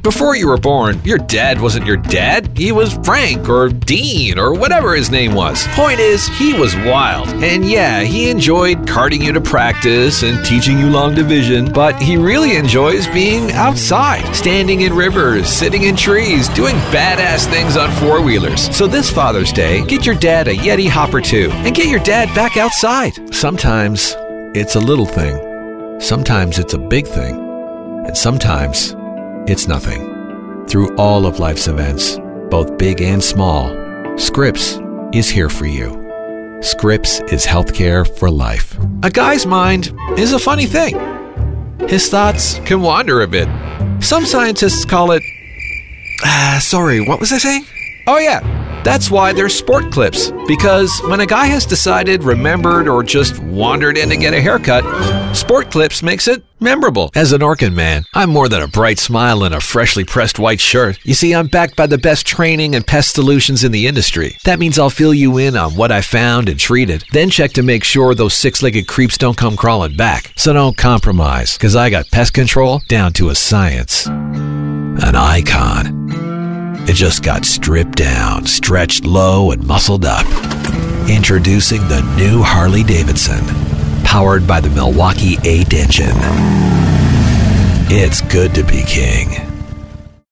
Before you were born, your dad wasn't your dad. He was Frank or Dean or whatever his name was. Point is, he was wild. And yeah, he enjoyed carting you to practice and teaching you long division, but he really enjoys being outside, standing in rivers, sitting in trees, doing badass things on four-wheelers. So this Father's Day, get your dad a Yeti Hopper 2 and get your dad back outside. Sometimes it's a little thing. Sometimes it's a big thing. And sometimes it's nothing. Through all of life's events, both big and small, Scripps is here for you. Scripps is healthcare for life. A guy's mind is a funny thing. His thoughts can wander a bit. Some scientists call it... sorry, what was I saying? Oh yeah, that's why there's sport clips. Because when a guy has decided, remembered, or just wandered in to get a haircut, Sport Clips makes it memorable. As an Orkin man, I'm more than a bright smile and a freshly pressed white shirt. You see, I'm backed by the best training and pest solutions in the industry. That means I'll fill you in on what I found and treated, then check to make sure those six-legged creeps don't come crawling back. So don't compromise, because I got pest control down to a science. An icon. It just got stripped down, stretched low, and muscled up. Introducing the new Harley-Davidson, powered by the Milwaukee 8 engine. It's good to be king.